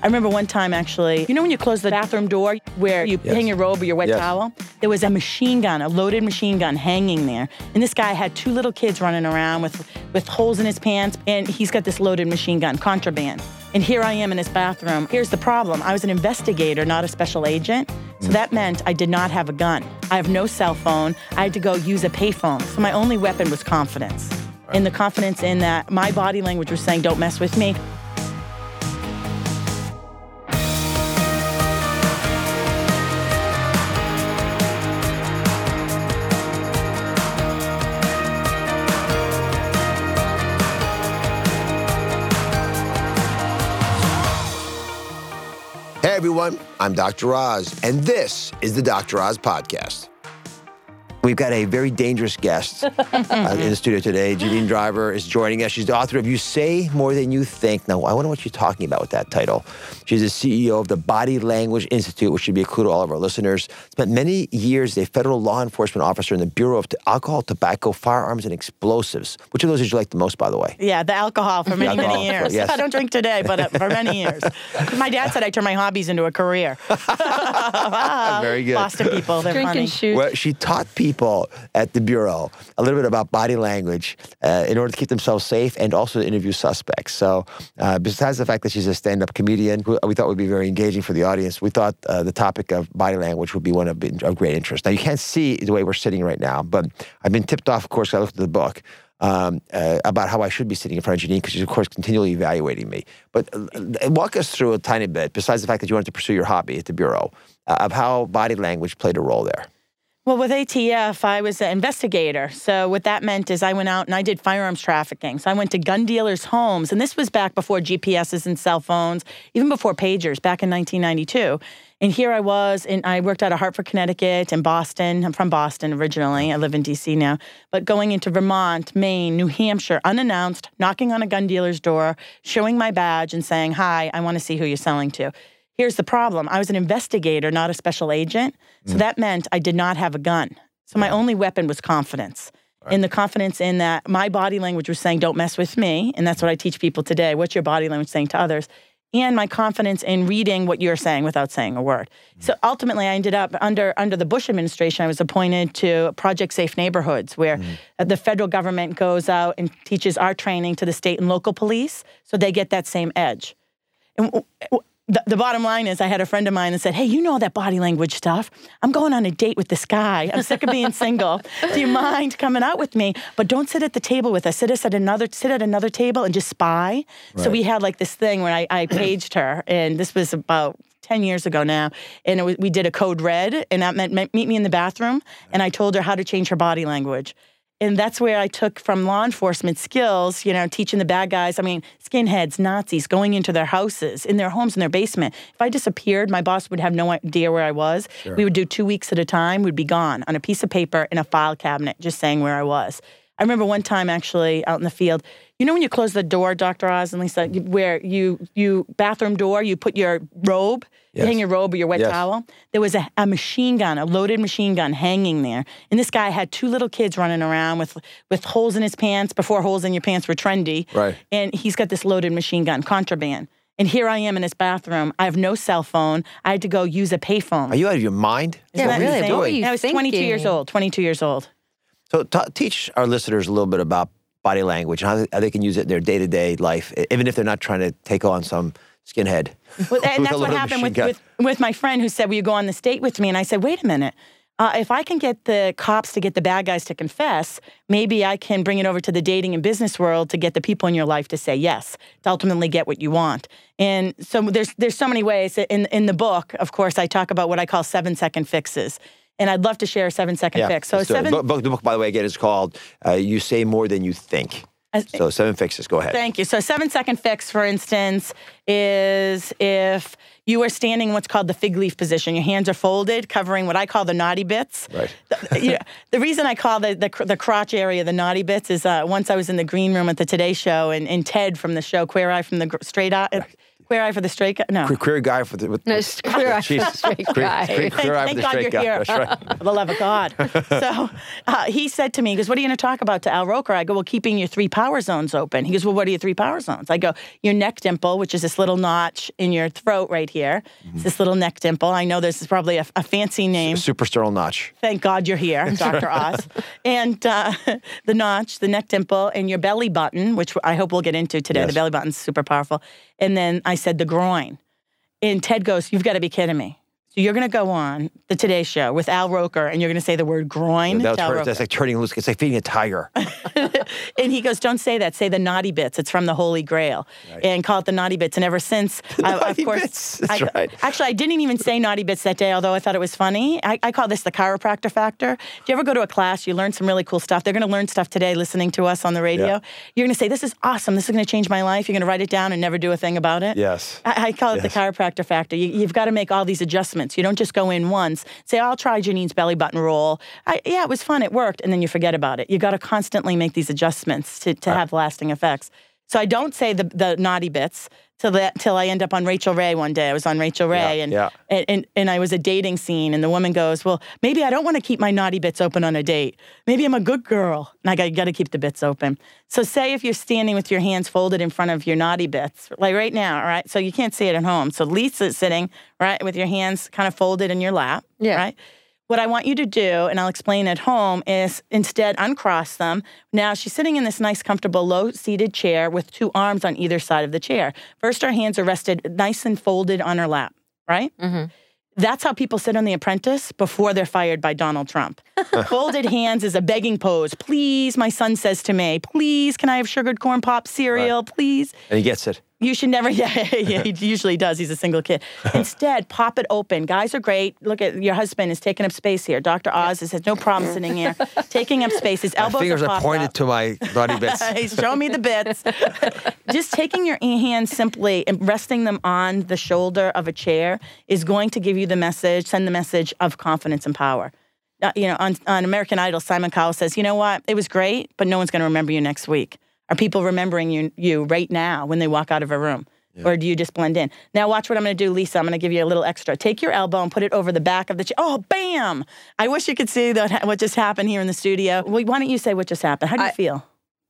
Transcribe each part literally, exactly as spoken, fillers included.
remember one time, actually, you know when you close the bathroom door where you Yes. hang your robe or your wet Yes. towel? There was a machine gun, a loaded machine gun hanging there. And this guy had two little kids running around with, with holes in his pants, and he's got this loaded machine gun, contraband. And here I am in his bathroom. Here's the problem. I was an investigator, not a special agent. So that meant I did not have a gun. I have no cell phone. I had to go use a payphone. So my only weapon was confidence. Right. And the confidence in that my body language was saying, don't mess with me. Hey everyone, I'm Doctor Oz, and this is the Doctor Oz Podcast. We've got a very dangerous guest uh, in the studio today. Janine Driver is joining us. She's the author of You Say More Than You Think. Now, I wonder what you're talking about with that title. She's the C E O of the Body Language Institute, which should be a clue to all of our listeners. Spent many years as a federal law enforcement officer in the Bureau of Alcohol, Tobacco, Firearms, and Explosives. Which of those did you like the most, by the way? Yeah, the alcohol for many, alcohol, many years. yes. I don't drink today, but uh, for many years. My dad said I turned my hobbies into a career. Very good. Boston people, they're Drink funny. and shoot. Well, she taught people at the Bureau a little bit about body language uh, in order to keep themselves safe and also to interview suspects. So uh, besides the fact that she's a stand-up comedian, who we thought would be very engaging for the audience, we thought uh, the topic of body language would be one of, of great interest. Now, you can't see the way we're sitting right now, but I've been tipped off, of course, I looked at the book, um, uh, about how I should be sitting in front of Janine, because she's, of course, continually evaluating me. But uh, walk us through a tiny bit, besides the fact that you wanted to pursue your hobby at the Bureau, uh, of how body language played a role there. Well, with A T F, I was an investigator. So what that meant is I went out and I did firearms trafficking. So I went to gun dealers' homes, and this was back before G P S's and cell phones, even before pagers, back in nineteen ninety-two. And here I was, and I worked out of Hartford, Connecticut, and Boston. I'm from Boston originally. I live in D C now. But going into Vermont, Maine, New Hampshire, unannounced, knocking on a gun dealer's door, showing my badge and saying, hi, I want to see who you're selling to. Here's the problem. I was an investigator, not a special agent. So mm. that meant I did not have a gun. So my yeah. only weapon was confidence. Right. And the confidence in that my body language was saying, don't mess with me. And that's what I teach people today. What's your body language saying to others? And my confidence in reading what you're saying without saying a word. Mm. So ultimately, I ended up, under under the Bush administration, I was appointed to Project Safe Neighborhoods, where mm. the federal government goes out and teaches our training to the state and local police, so they get that same edge. And The, the bottom line is I had a friend of mine that said, hey, you know that body language stuff. I'm going on a date with this guy. I'm sick of being single. Do you mind coming out with me? But don't sit at the table with us. Sit us at another sit at another table and just spy. Right. So we had like this thing where I, I paged her, and this was about ten years ago now, and it was, we did a code red, and that meant meet me in the bathroom, and I told her how to change her body language. And that's where I took from law enforcement skills, you know, teaching the bad guys, I mean, skinheads, Nazis, going into their houses, in their homes, in their basement. If I disappeared, my boss would have no idea where I was. Sure. We would do two weeks at a time. We'd be gone on a piece of paper in a file cabinet, just saying where I was. I remember one time, actually, out in the field, you know when you close the door, Doctor Oz and Lisa, where you, you bathroom door, you put your robe, yes. you hang your robe or your wet yes. towel? There was a, a machine gun, a loaded machine gun hanging there. And this guy had two little kids running around with, with holes in his pants, before holes in your pants were trendy. Right. And he's got this loaded machine gun, contraband. And here I am in his bathroom. I have no cell phone. I had to go use a payphone. Are you out of your mind? Yeah, what really? What were you I was thinking? twenty-two years old, twenty-two years old. So t- teach our listeners a little bit about body language and how they, how they can use it in their day-to-day life, even if they're not trying to take on some skinhead. Well, and that's what happened with, with, with my friend who said, will you go on the date with me? And I said, wait a minute. Uh, if I can get the cops to get the bad guys to confess, maybe I can bring it over to the dating and business world to get the people in your life to say yes, to ultimately get what you want. And so there's there's so many ways. In, in the book, of course, I talk about what I call seven-second fixes. And I'd love to share a seven-second yeah, fix. So seven. The book, the book, by the way, again, is called uh, "You Say More Than You Think." Uh, so seven fixes. Go ahead. Thank you. So seven-second fix, for instance, is if you are standing in what's called the fig leaf position. Your hands are folded, covering what I call the naughty bits. Right. The, you know, the reason I call the, the the crotch area the naughty bits is uh, once I was in the green room at the Today Show, and, and Ted from the show Queer Eye from the Straight Eye. Right. Queer eye for the straight guy? No. Queer, queer guy for the... With, No, it's queer eye for the straight guy. Queer, queer eye for Thank the God straight you're guy. here. That's right. For the love of God. So uh, he said to me, he goes, what are you going to talk about to Al Roker? I go, well, keeping your three power zones open. He goes, well, what are your three power zones? I go, your neck dimple, which is this little notch in your throat right here. Mm-hmm. It's this little neck dimple. I know this is probably a, a fancy name. Suprasternal notch. Thank God you're here, Doctor Oz. And uh, the notch, the neck dimple, and your belly button, which I hope we'll get into today. Yes. The belly button's super powerful. And then I said the groin. And Ted goes, you've got to be kidding me. So you're going to go on the Today Show with Al Roker, and you're going to say the word groin. That to Al turn, that's like turning loose. It's like feeding a tiger. And he goes, don't say that. Say the naughty bits. It's from the Holy Grail. Right. And call it the naughty bits. And ever since, I, of course, bits. That's I, right. Actually, I didn't even say naughty bits that day, although I thought it was funny. I, I call this the chiropractor factor. Do you ever go to a class, you learn some really cool stuff? They're going to learn stuff today listening to us on the radio. Yeah. You're going to say, this is awesome. This is going to change my life. You're going to write it down and never do a thing about it. Yes. I, I call it yes. the chiropractor factor. You, you've got to make all these adjustments. You don't just go in once, say, oh, I'll try Janine's belly button roll. I, yeah, it was fun. It worked. And then you forget about it. You got to constantly make these adjustments to, to have lasting effects. So I don't say the, the naughty bits till that till I end up on Rachel Ray one day. I was on Rachel Ray yeah, and, yeah. and, and and I was a dating scene, and the woman goes, well, maybe I don't want to keep my naughty bits open on a date. Maybe I'm a good girl. And I got, got to keep the bits open. So say if you're standing with your hands folded in front of your naughty bits, like right now, all right? So you can't see it at home. So Lisa's sitting, right, with your hands kind of folded in your lap, yeah. right? What I want you to do, and I'll explain at home, is instead uncross them. Now she's sitting in this nice, comfortable, low-seated chair with two arms on either side of the chair. First, her hands are rested nice and folded on her lap, right? Mm-hmm. That's how people sit on The Apprentice before they're fired by Donald Trump. Folded hands is a begging pose. Please, my son says to me, please, can I have sugared corn pop cereal, right. please? And he gets it. You should never, yeah, yeah, he usually does. He's a single kid. Instead, pop it open. Guys are great. Look at your husband is taking up space here. Doctor Oz has no problem sitting here, taking up space. His elbows my fingers are, are pointed up. to my naughty bits. He's showing me the bits. Just taking your hands simply and resting them on the shoulder of a chair is going to give you the message, send the message of confidence and power. Uh, you know, on, on American Idol, Simon Cowell says, you know what? It was great, but no one's going to remember you next week. Are people remembering you you right now when they walk out of a room? Yeah. Or do you just blend in? Now watch what I'm going to do, Lisa. I'm going to give you a little extra. Take your elbow and put it over the back of the chair. Oh, bam! I wish you could see that what just happened here in the studio. Well, why don't you say what just happened? How do you I, feel?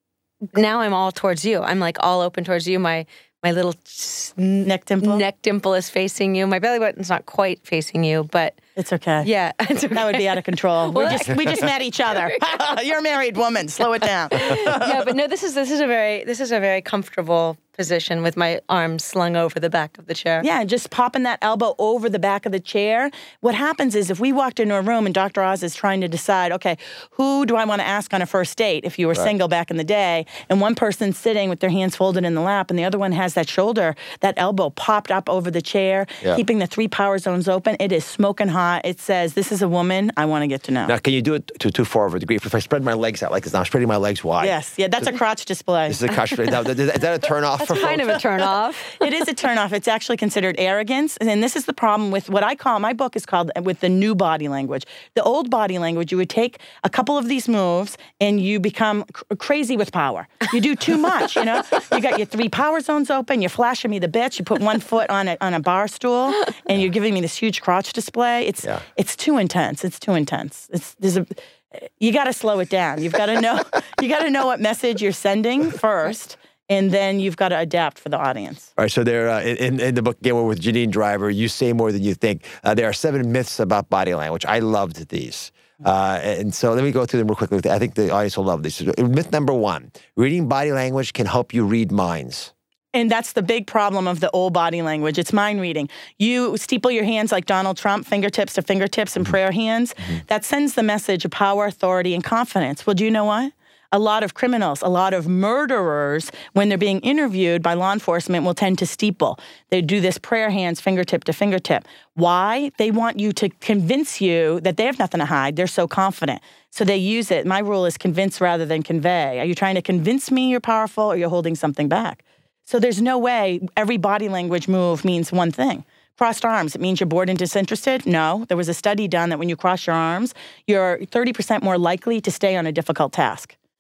Now I'm all towards you. I'm like all open towards you. My my little neck dimple neck dimple is facing you. My belly button's not quite facing you, but it's okay. Yeah, it's okay. That would be out of control. Well, we just we just met each other. You're a married woman. Slow it down. Yeah, but no, this is this is a very this is a very comfortable position with my arms slung over the back of the chair. Yeah, just popping that elbow over the back of the chair. What happens is if we walked into a room and Doctor Oz is trying to decide, okay, who do I want to ask on a first date if you were right. single back in the day, and one person's sitting with their hands folded in the lap and the other one has that shoulder, that elbow popped up over the chair, yeah. keeping the three power zones open. It is smoking hot. It says, this is a woman I want to get to know. Now, can you do it to too far of a degree? If I spread my legs out like this, now I'm spreading my legs wide. Yes, yeah, that's a crotch display. This is a crotch display. Now, is that a turn off? That's for kind folks? of a turn off. It is a turn off. It's actually considered arrogance. And this is the problem with what I call, my book is called With the New Body Language. The old body language, you would take a couple of these moves and you become cr- crazy with power. You do too much, you know? You got your three power zones open, you're flashing me the bits, you put one foot on a, on a bar stool, and you're giving me this huge crotch display. It's yeah. it's too intense. It's too intense. It's there's a you got to slow it down. You've got to know you got to know what message you're sending first. And then you've got to adapt for the audience. All right, so there, uh, in, in the book, Game Over with Janine Driver, you say more than you think. Uh, there are seven myths about body language. I loved these. Uh, and so let me go through them real quickly. I think the audience will love these. Myth number one, reading body language can help you read minds. And that's the big problem of the old body language. It's mind reading. You steeple your hands like Donald Trump, fingertips to fingertips and mm-hmm. prayer hands. Mm-hmm. That sends the message of power, authority, and confidence. Well, do you know what? A lot of criminals, a lot of murderers, when they're being interviewed by law enforcement, will tend to steeple. They do this prayer hands, fingertip to fingertip. Why? They want you to convince you that they have nothing to hide. They're so confident. So they use it. My rule is convince rather than convey. Are you trying to convince me you're powerful or you're holding something back? So there's no way every body language move means one thing. Crossed arms, it means you're bored and disinterested? No. There was a study done that when you cross your arms, you're thirty percent more likely to stay on a difficult task.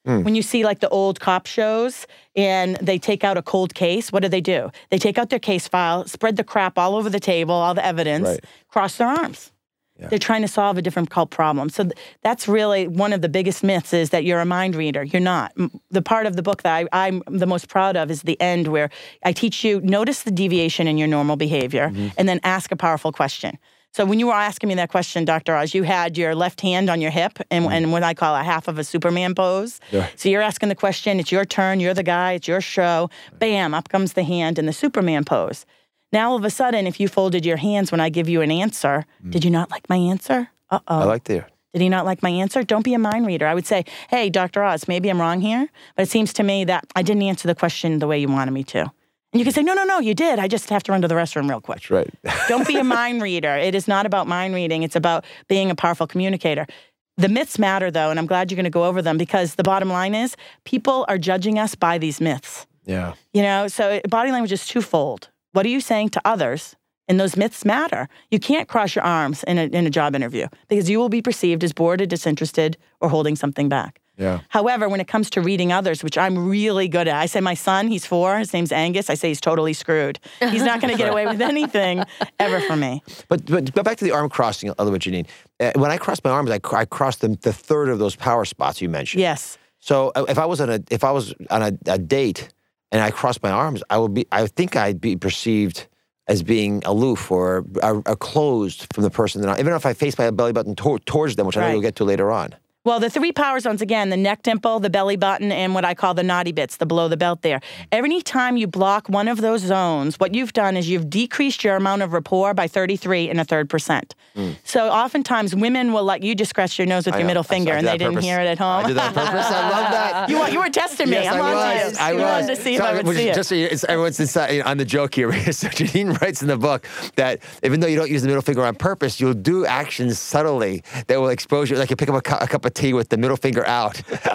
Hmm. When you see like the old cop shows and they take out a cold case, what do they do? They take out their case file, spread the crap all over the table, all the evidence, Right. cross their arms. Yeah. They're trying to solve a difficult problem. So th- that's really one of the biggest myths is that you're a mind reader. You're not. M- The part of the book that I, I'm the most proud of is the end where I teach you, notice the deviation in your normal behavior Mm-hmm. and then ask a powerful question. So when you were asking me that question, Doctor Oz, you had your left hand on your hip and, and what I call a half of a Superman pose. Yeah. So you're asking the question, it's your turn, you're the guy, it's your show. Bam, up comes the hand in the Superman pose. Now, all of a sudden, if you folded your hands when I give you an answer, Mm. did you not like my answer? Uh-oh. I like the. Did he not like my answer? Don't be a mind reader. I would say, hey, Doctor Oz, maybe I'm wrong here, but it seems to me that I didn't answer the question the way you wanted me to. And you can say, no, no, no, you did. I just have to run to the restroom real quick. That's right. Don't be a mind reader. It is not about mind reading. It's about being a powerful communicator. The myths matter, though, and I'm glad you're going to go over them because the bottom line is people are judging us by these myths. Yeah. You know, so it- body language is twofold. What are you saying to others? And those myths matter. You can't cross your arms in a, in a job interview because you will be perceived as bored or disinterested or holding something back. Yeah. However, when it comes to reading others, which I'm really good at, I say my son, he's four, his name's Angus, I say he's totally screwed. He's not going to get away with anything ever from me. But but go back to the arm crossing a little bit, Janine. Uh, when I cross my arms, I, I cross them the third of those power spots you mentioned. Yes. So uh, if I was on a if I was on a, a date and I crossed my arms, I would be I think I'd be perceived as being aloof or, or, or closed from the person that I, even if I face my belly button to, towards them, which I know Right. we'll get to later on. Well, the three power zones, again, the neck dimple, the belly button, and what I call the naughty bits, the below the belt there. Every time you block one of those zones, what you've done is you've decreased your amount of rapport by thirty-three and a third percent. Mm. So oftentimes women will let you just scratch your nose with I your know. middle I- I finger did and that they on didn't purpose. hear it at home. I did that on purpose. I love that. You, were- you were testing me. Yes, I'm I on was. to you. I You was. wanted to see if So, I would which see is it. just so you- it's, everyone's inside, on the joke here. So Janine writes in the book that even though you don't use the middle finger on purpose, you'll do actions subtly that will expose you. Like you pick up a, cu- a cup of tea with the middle finger out.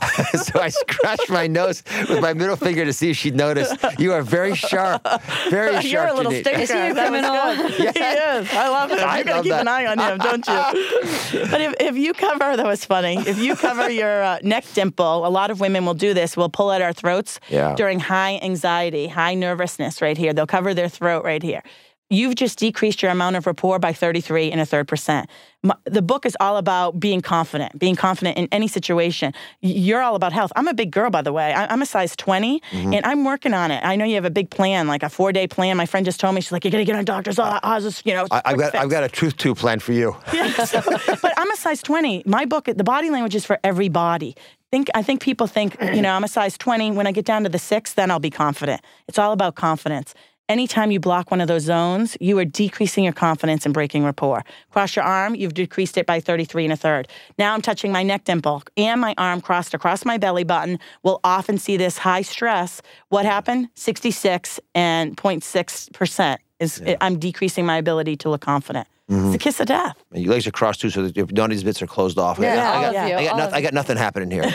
So I scratched my nose with my middle finger to see if she'd notice. You are very sharp. Very sharp, You're a little Janine. stinker. Is he a That was criminal? good. He is. I love him. I You're going to love keep that. an eye on him, don't you? But if, if you cover, that was funny, if you cover your uh, neck dimple, a lot of women will do this. We'll pull at our throats Yeah. during high anxiety, high nervousness right here. They'll cover their throat right here. You've just decreased your amount of rapport by thirty-three and a third percent. My, the book is all about being confident, being confident in any situation. You're all about health. I'm a big girl, by the way. I, I'm a size twenty, mm-hmm. and I'm working on it. I know you have a big plan, like a four-day plan. My friend just told me, she's like, you're going to get on doctor's office, you know. I, I've, got, fix. I've got a truth tube plan for you. Yeah, so, but I'm a size twenty. My book, the body language is for every body. Think, I think people think, you know, I'm a size twenty. When I get down to the six, then I'll be confident. It's all about confidence. Anytime you block one of those zones, you are decreasing your confidence and breaking rapport. Cross your arm, you've decreased it by thirty-three and a third. Now I'm touching my neck dimple and my arm crossed across my belly button. We'll often see this high stress. What happened? sixty-six and zero point six percent is Yeah. I'm decreasing my ability to look confident. Mm-hmm. It's the kiss of death. And your legs are crossed too, so that your- none of these bits are closed off. Yeah, I, all got, of you, I, got all noth- of I got nothing happening here.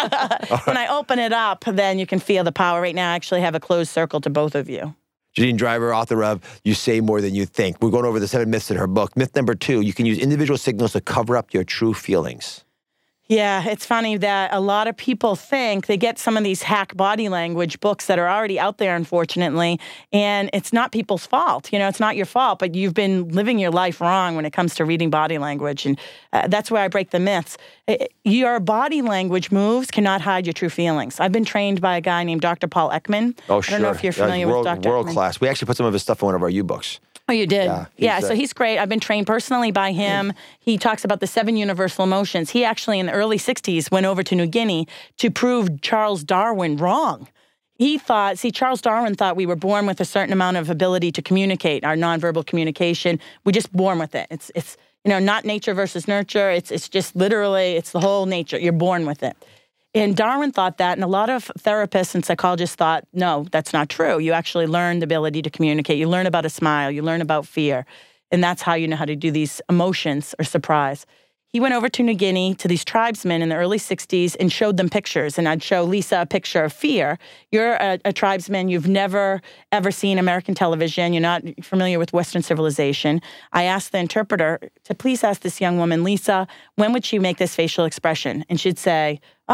When I open it up, then you can feel the power. Right now, I actually have a closed circle to both of you. Janine Driver, author of You Say More Than You Think. We're going over the seven myths in her book. Myth number two, you can use individual signals to cover up your true feelings. Yeah, it's funny that a lot of people think they get some of these hack body language books that are already out there, unfortunately, and it's not people's fault. You know, it's not your fault, but you've been living your life wrong when it comes to reading body language, and uh, that's where I break the myths. Uh, Your body language moves cannot hide your true feelings. I've been trained by a guy named Doctor Paul Ekman. Oh, sure. I don't know if you're familiar world, with Doctor World Ekman. class. We actually put some of his stuff in one of our U-books. Oh, you did? Yeah, Yeah, he's, so uh, he's great. I've been trained personally by him. He talks about the seven universal emotions. He actually, in the early sixties, went over to New Guinea to prove Charles Darwin wrong. He thought, see, Charles Darwin thought we were born with a certain amount of ability to communicate, our nonverbal communication. We're just born with it. It's, it's you know, not nature versus nurture. It's, it's just literally, it's the whole nature. You're born with it. And Darwin thought that, and a lot of therapists and psychologists thought, no, that's not true. You actually learn the ability to communicate. You learn about a smile. You learn about fear. And that's how you know how to do these emotions or surprise. He went over to New Guinea to these tribesmen in the early sixties and showed them pictures. And I'd show Lisa a picture of fear. You're a, a tribesman. You've never, ever seen American television. You're not familiar with Western civilization. I asked the interpreter to please ask this young woman, Lisa, when would she make this facial expression? And she'd say, oh,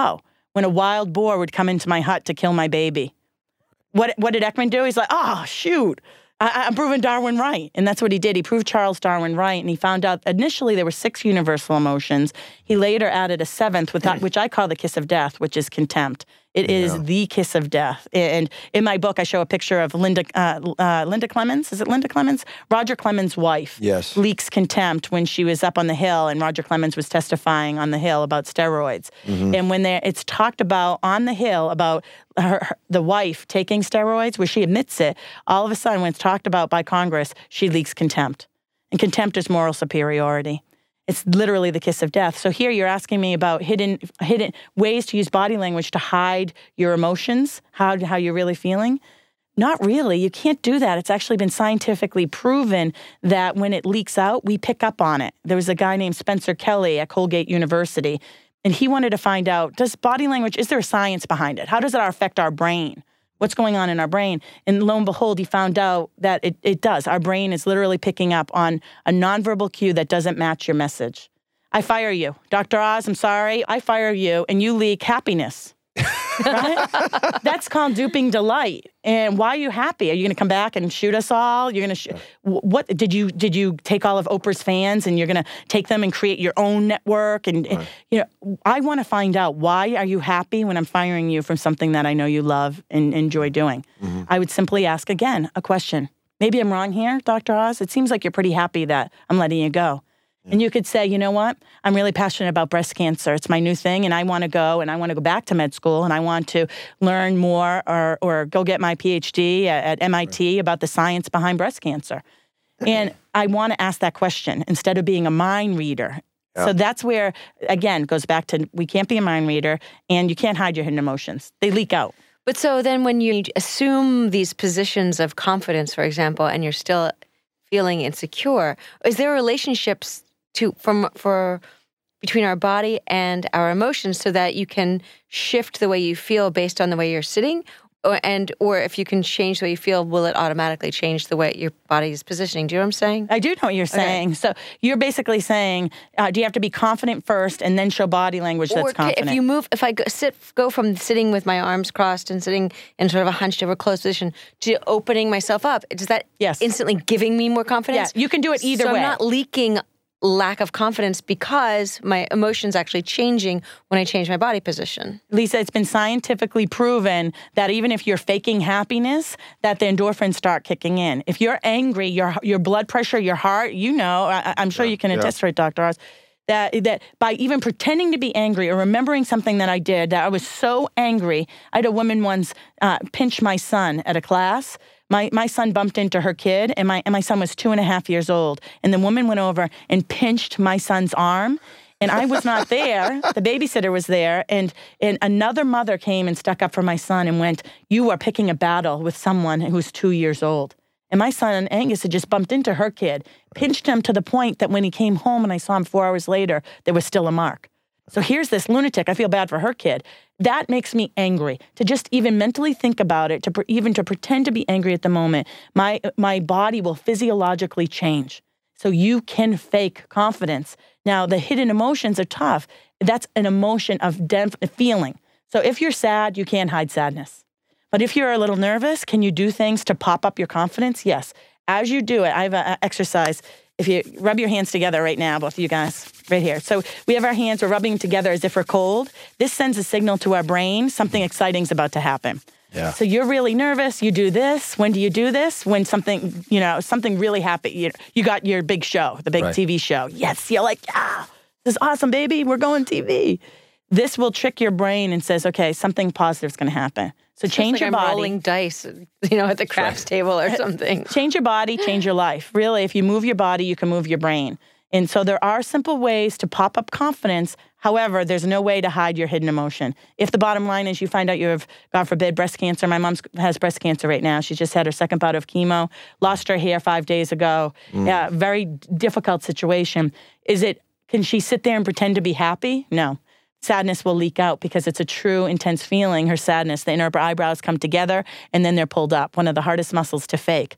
when a wild boar would come into my hut to kill my baby. What what did Ekman do? He's like, oh, shoot, I, I'm proving Darwin right. And that's what he did. He proved Charles Darwin right, and he found out initially there were six universal emotions. He later added a seventh, with that, which I call the kiss of death, which is contempt. It yeah. is the kiss of death. And in my book, I show a picture of Linda uh, uh, Linda Clemens. Is it Linda Clemens? Roger Clemens' wife yes. leaks contempt when she was up on the Hill, and Roger Clemens was testifying on the Hill about steroids. Mm-hmm. And when it's talked about on the Hill about her, her, the wife taking steroids, where she admits it, all of a sudden, when it's talked about by Congress, she leaks contempt. And contempt is moral superiority. It's literally the kiss of death. So here you're asking me about hidden hidden ways to use body language to hide your emotions, how, how you're really feeling. Not really. You can't do that. It's actually been scientifically proven that when it leaks out, we pick up on it. There was a guy named Spencer Kelly at Colgate University, and he wanted to find out, does body language, is there a science behind it? How does it affect our brain? What's going on in our brain? And lo and behold, he found out that it, it does. Our brain is literally picking up on a nonverbal cue that doesn't match your message. I fire you. Doctor Oz, I'm sorry. I fire you, and you leak happiness. Right? That's called duping delight. And why are you happy? Are you going to come back and shoot us all? You're going to sh- what did you did you take all of Oprah's fans and you're going to take them and create your own network? And, right. and you know, I want to find out, why are you happy when I'm firing you from something that I know you love and enjoy doing? Mm-hmm. I would simply ask again a question. Maybe I'm wrong here, Doctor Oz. It seems like you're pretty happy that I'm letting you go. And you could say, you know what? I'm really passionate about breast cancer. It's my new thing, and I want to go, and I want to go back to med school, and I want to learn more or or go get my P H D at, at M I T about the science behind breast cancer. And I want to ask that question instead of being a mind reader. Yeah. So that's where, again, it goes back to, we can't be a mind reader, and you can't hide your hidden emotions. They leak out. But so then when you assume these positions of confidence, for example, and you're still feeling insecure, is there relationships to from for between our body and our emotions so that you can shift the way you feel based on the way you're sitting, or and or if you can change the way you feel, will it automatically change the way your body is positioning? Do you know what I'm saying? I do know what you're saying. Okay. So you're basically saying, uh, do you have to be confident first and then show body language that's or confident? If you move, if I go, sit, go from sitting with my arms crossed and sitting in sort of a hunched over closed position to opening myself up, does that yes. instantly giving me more confidence? Yeah, you can do it either so way. I'm not leaking lack of confidence because my emotions actually changing when I change my body position. Lisa, it's been scientifically proven that even if you're faking happiness, that the endorphins start kicking in. If you're angry, your your blood pressure, your heart, you know, I, I'm sure yeah, you can attest yeah. to it, Doctor Oz, that, that by even pretending to be angry or remembering something that I did, that I was so angry. I had a woman once uh, pinch my son at a class. My my son bumped into her kid, and my and my son was two and a half years old. And the woman went over and pinched my son's arm, and I was not there. The babysitter was there, and, and another mother came and stuck up for my son and went, "You are picking a battle with someone who's two years old." And my son, Angus, had just bumped into her kid, pinched him to the point that when he came home and I saw him four hours later, there was still a mark. So here's this lunatic. I feel bad for her kid. That makes me angry. To just even mentally think about it, to pre- even to pretend to be angry at the moment, my my body will physiologically change. So you can fake confidence. Now, the hidden emotions are tough. That's an emotion of def- feeling. So if you're sad, you can't hide sadness. But if you're a little nervous, can you do things to pop up your confidence? Yes. As you do it, I have an exercise. If you rub your hands together right now, both of you guys, right here. So we have our hands, we're rubbing together as if we're cold. This sends a signal to our brain, something exciting is about to happen. Yeah. So you're really nervous, you do this. When do you do this? When something, you know, something really happened. You, you got your big show, the big right. T V show. Yes, you're like, yeah, this is awesome, baby, we're going T V. This will trick your brain and says, okay, something positive is going to happen. So it's change like your I'm body. rolling dice, you know, at the craps right. table or something. Change your body, change your life. Really, if you move your body, you can move your brain. And so there are simple ways to pop up confidence. However, there's no way to hide your hidden emotion. If the bottom line is you find out you have, God forbid, breast cancer. My mom has breast cancer right now. She just had her second bout of chemo, lost her hair five days ago. Mm. Yeah, very difficult situation. Is it, can she sit there and pretend to be happy? No. Sadness will leak out because it's a true, intense feeling, her sadness. The inner eyebrows come together, and then they're pulled up, one of the hardest muscles to fake.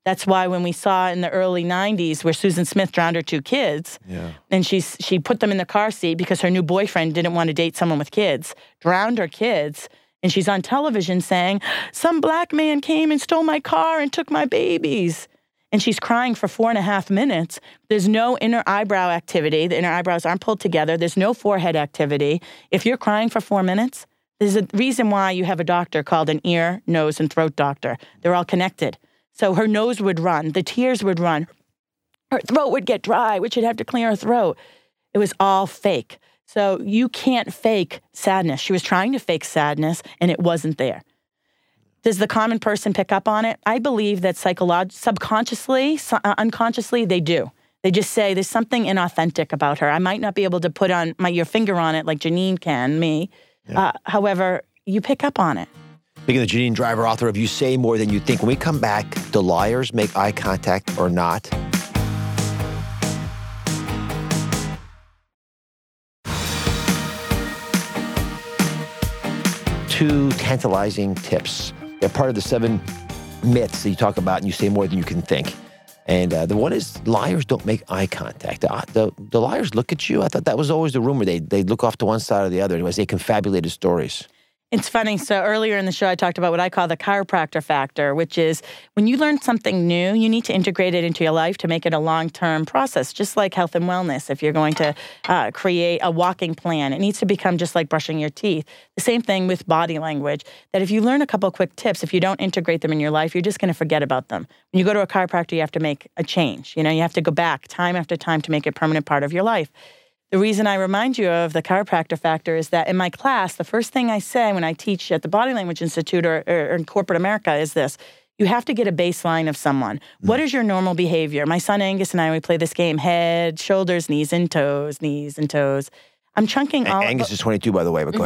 That's why when we saw in the early nineties where Susan Smith drowned her two kids, Yeah. and she, she put them in the car seat because her new boyfriend didn't want to date someone with kids, drowned her kids, and she's on television saying, some black man came and stole my car and took my babies. And she's crying for four and a half minutes. There's no inner eyebrow activity. The inner eyebrows aren't pulled together. There's no forehead activity. If you're crying for four minutes, there's a reason why you have a doctor called an ear, nose, and throat doctor. They're all connected. So her nose would run. The tears would run. Her throat would get dry, which she'd have to clear her throat. It was all fake. So you can't fake sadness. She was trying to fake sadness, and it wasn't there. Does the common person pick up on it? I believe that psycholog- subconsciously, su- uh, unconsciously, they do. They just say there's something inauthentic about her. I might not be able to put on my your finger on it like Janine can, me. Yeah. Uh, however, you pick up on it. Speaking of Janine Driver, author of You Say More Than You Think, when we come back, do liars make eye contact or not? Two tantalizing tips. They're part of the seven myths that you talk about and you say more than you can think. And uh, the one is liars don't make eye contact. The, the, the liars look at you. I thought that was always the rumor. They they look off to one side or the other. Anyways, they confabulated stories. It's funny. So earlier in the show, I talked about what I call the chiropractor factor, which is when you learn something new, you need to integrate it into your life to make it a long-term process, just like health and wellness. If you're going to uh, create a walking plan, it needs to become just like brushing your teeth. The same thing with body language, that if you learn a couple of quick tips, if you don't integrate them in your life, you're just going to forget about them. When you go to a chiropractor, you have to make a change. You know, you have to go back time after time to make it a permanent part of your life. The reason I remind you of the chiropractor factor is that in my class, the first thing I say when I teach at the Body Language Institute or, or in corporate America is this: you have to get a baseline of someone. Mm. What is your normal behavior? My son Angus and I, we play this game: head, shoulders, knees, and toes, knees and toes. I'm chunking all. Angus is twenty-two, by the way, but go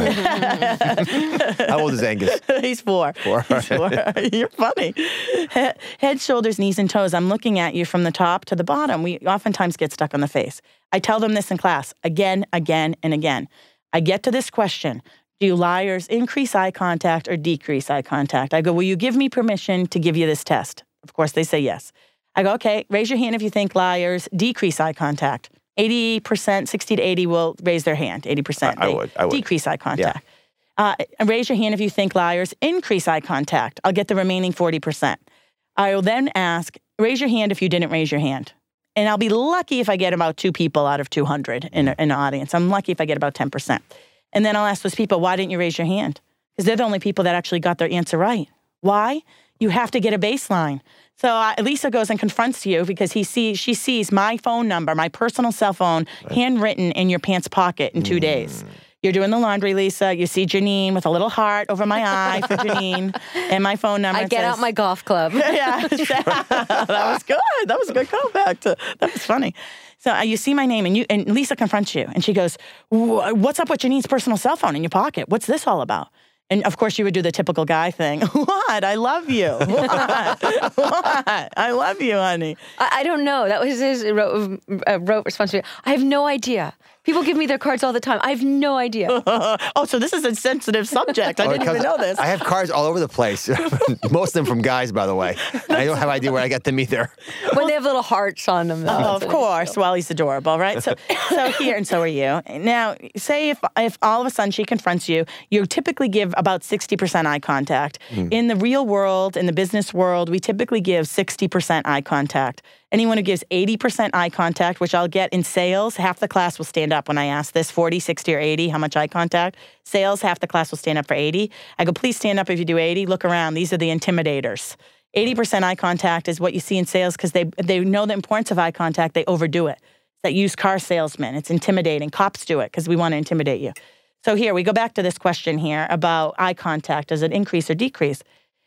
ahead. How old is Angus? He's four. Four. He's four. You're funny. Head, head, shoulders, knees, and toes. I'm looking at you from the top to the bottom. We oftentimes get stuck on the face. I tell them this in class again, again, and again. I get to this question: do liars increase eye contact or decrease eye contact? I go, will you give me permission to give you this test? Of course, they say yes. I go, okay, raise your hand if you think liars decrease eye contact. eighty percent, sixty to eighty will raise their hand. eighty percent. I, I would. I would. Decrease eye contact. Yeah. Uh, raise your hand if you think liars increase eye contact. I'll get the remaining forty percent. I will then ask, raise your hand if you didn't raise your hand. And I'll be lucky if I get about two people out of two hundred in, in an audience. I'm lucky if I get about ten percent. And then I'll ask those people, why didn't you raise your hand? Because they're the only people that actually got their answer right. Why? You have to get a baseline. So uh, Lisa goes and confronts you because he sees, she sees my phone number, my personal cell phone, right, handwritten in your pants pocket in two mm. days. You're doing the laundry, Lisa. You see Janine with a little heart over my eye for Janine, and my phone number. I get says, out my golf club. Yeah, that was good. That was a good callback. To, that was funny. So uh, you see my name, and you and Lisa confronts you, and she goes, "What's up with Janine's personal cell phone in your pocket? What's this all about?" And, of course, you would do the typical guy thing. What? I love you. What? What? I love you, honey. I, I don't know. That was his rote, uh, rote response to me. I have no idea. People give me their cards all the time. I have no idea. Oh, so this is a sensitive subject. I didn't even know this. I have cards all over the place. Most of them from guys, by the way. And I don't have idea where I got them either. When they have little hearts on them. Oh, of course. Well, he's adorable, right? So, so here, and so are you. Now, say if if all of a sudden she confronts you, you typically give about sixty percent eye contact. Mm. In the real world, in the business world, we typically give sixty percent eye contact. Anyone who gives eighty percent eye contact, which I'll get in sales, half the class will stand up when I ask this, forty, sixty, or eighty, how much eye contact? Sales, half the class will stand up for eighty. I go, please stand up if you do eighty. Look around. These are the intimidators. eighty percent eye contact is what you see in sales because they, they know the importance of eye contact. They overdo it. It's that used car salesman. It's intimidating. Cops do it because we want to intimidate you. So here, we go back to this question here about eye contact. Does it increase or decrease?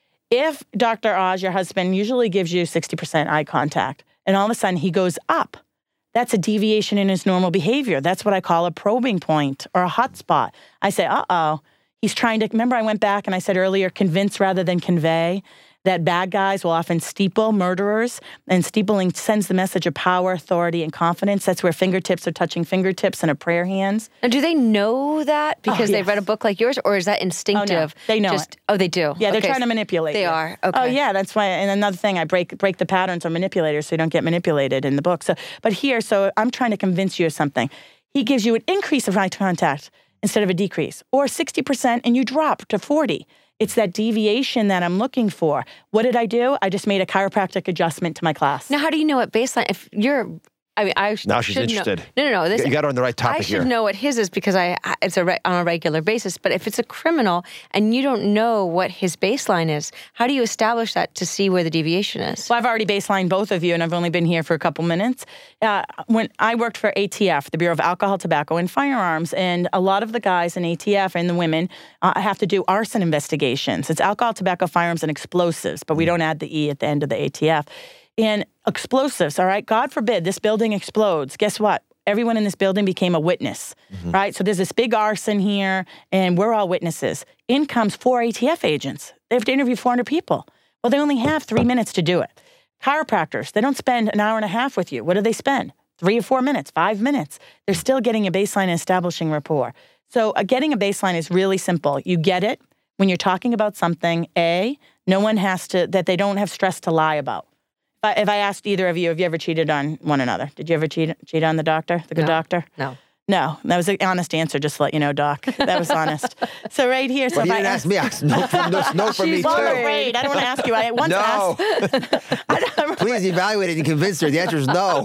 If Doctor Oz, your husband, usually gives you sixty percent eye contact, and all of a sudden he goes up, that's a deviation in his normal behavior. That's what I call a probing point or a hot spot. I say, uh-oh, he's trying to, remember I went back and I said earlier, convince rather than convey. that bad guys will often steeple murderers, and steepling sends the message of power, authority, and confidence. That's where fingertips are touching fingertips and a prayer hands. Now, do they know that because Oh, they've read a yes. book like yours, or is that instinctive? They know Just, it. Oh, they do? Yeah, they're Okay. trying to manipulate They you. are. Okay. Oh, yeah, that's why. And another thing, I break break the patterns of manipulators so you don't get manipulated in the book. So, but here, so I'm trying to convince you of something. He gives you an increase of eye contact instead of a decrease, or sixty percent, and you drop to forty. It's that deviation that I'm looking for. What did I do? I just made a chiropractic adjustment to my class. Now, how do you know what baseline? If you're, I mean, I sh- Now she's should know- interested. No, no, no. This, You got her on the right topic I should here. know what his is because I it's a re- on a regular basis. But if it's a criminal and you don't know what his baseline is, how do you establish that to see where the deviation is? Well, I've already baselined both of you, and I've only been here for a couple minutes. Uh, when I worked for A T F, the Bureau of Alcohol, Tobacco, and Firearms, and a lot of the guys in A T F and the women uh, have to do arson investigations. It's alcohol, tobacco, firearms, and explosives, but we don't add the E at the end of the A T F. And explosives, all right? God forbid this building explodes. Guess what? Everyone in this building became a witness, Mm-hmm. right? So there's this big arson here, and we're all witnesses. In comes four A T F agents. They have to interview four hundred people. Well, they only have three minutes to do it. Chiropractors, they don't spend an hour and a half with you. What do they spend? Three or four minutes, five minutes. They're still getting a baseline and establishing rapport. So uh, getting a baseline is really simple. You get it when you're talking about something, A, no one has to, that they don't have stress to lie about. If I, if I asked either of you, have you ever cheated on one another? Did you ever cheat cheat on the doctor, the good No. doctor? No. No, that was an honest answer, just to let you know, Doc. That was honest. So right here, so But if he I didn't ask me. I asked no from, no, no from me, She's well, too. I'm afraid. I don't want to ask you. I once No. asked. Please evaluate it and convince her. The answer is no.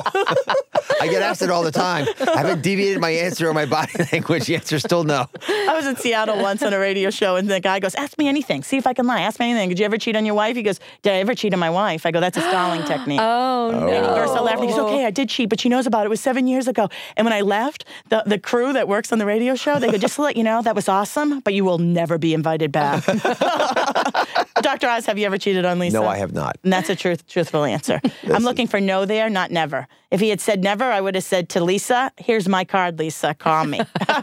I get asked it all the time. I haven't deviated my answer or my body language. The answer is still no. I was in Seattle once on a radio show, and the guy goes, "Ask me anything. See if I can lie. Ask me anything. Did you ever cheat on your wife?" He goes, "Did I ever cheat on my wife?" I go, "That's a stalling technique." Oh, no. And he burst out laughing. He goes, "Okay, I did cheat, but she knows about it. It was seven years ago." And when I left, the, the crew that works on the radio show, they go, "Just to let you know, that was awesome, but you will never be invited back." Doctor Oz, have you ever cheated on Lisa? No, I have not. And that's a truth, truthful answer. I'm looking for no there, not never. If he had said never, I would have said to Lisa, "Here's my card, Lisa. Call me."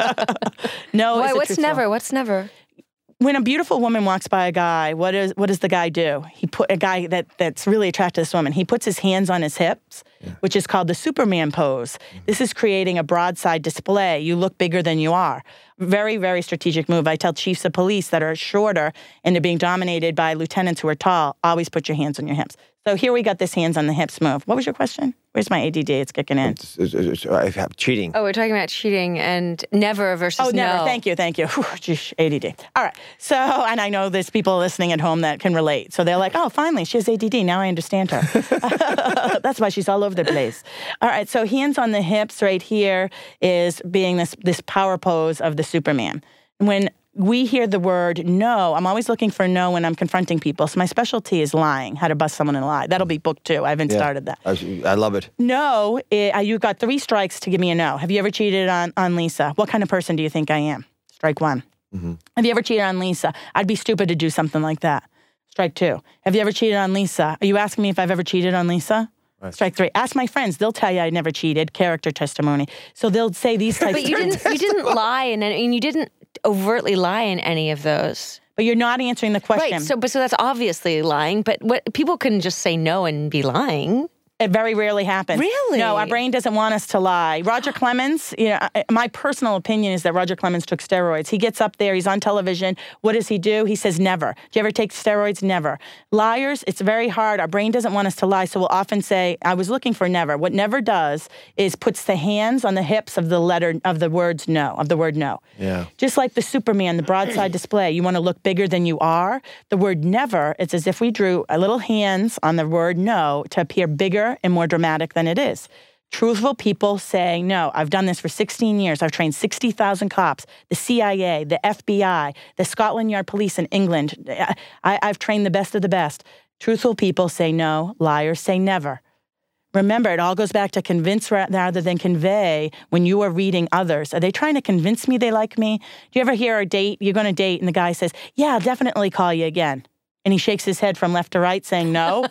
No, Why, is a what's truthful- never? What's never? When a beautiful woman walks by a guy, what is what does the guy do? He put a guy that that's really attracted to this woman. He puts his hands on his hips, which is called the Superman pose. This is creating a broadside display. You look bigger than you are. Very, very strategic move. I tell chiefs of police that are shorter and they're being dominated by lieutenants who are tall, always put your hands on your hips. So here we got this hands on the hips move. What was your question? Where's my A D D? It's kicking in. It's- it's- it's- I have cheating. Oh, we're talking about cheating and never versus Oh, never. no. Thank you. Thank you. Whew, geesh, A D D. All right. So, and I know there's people listening at home that can relate. So they're like, "Oh, finally, she has A D D. Now I understand her." That's why she's all over the place. All right. So hands on the hips right here is being this, this power pose of the Superman. When we hear the word no, I'm always looking for no when I'm confronting people. So my specialty is lying, how to bust someone in a lie. That'll be book two. I haven't Yeah. started that. I, I love it. No, it, uh, you got three strikes to give me a no. Have you ever cheated on, on Lisa? What kind of person do you think I am? Strike one. Mm-hmm. Have you ever cheated on Lisa? I'd be stupid to do something like that. Strike two. Have you ever cheated on Lisa? Are you asking me if I've ever cheated on Lisa? Right. Strike three. Ask my friends. They'll tell you I never cheated. Character testimony. So they'll say these types But you of didn't. You didn't lie, in any, and you didn't overtly lie in any of those. But you're not answering the question. Right. So, but so that's obviously lying. But what people couldn't just say no and be lying. It very rarely happens. Really? No, our brain doesn't want us to lie. Roger Clemens, you know, I- my personal opinion is that Roger Clemens took steroids. He gets up there, he's on television. What does he do? He says never. Do you ever take steroids? Never. Liars, it's very hard. Our brain doesn't want us to lie, so we'll often say, I was looking for never. What never does is puts the hands on the hips of the letter, of the words no, of the word no. Yeah. Just like the Superman, the broadside display, you want to look bigger than you are. The word never, it's as if we drew a little hands on the word no to appear bigger and more dramatic than it is. Truthful people say, no, I've done this for sixteen years. I've trained sixty thousand cops, the C I A, the F B I, the Scotland Yard Police in England. I, I've trained the best of the best. Truthful people say no. Liars say never. Remember, it all goes back to convince rather than convey when you are reading others. Are they trying to convince me they like me? Do you ever hear a date, you're going to date, and the guy says, yeah, I'll definitely call you again. And he shakes his head from left to right saying no.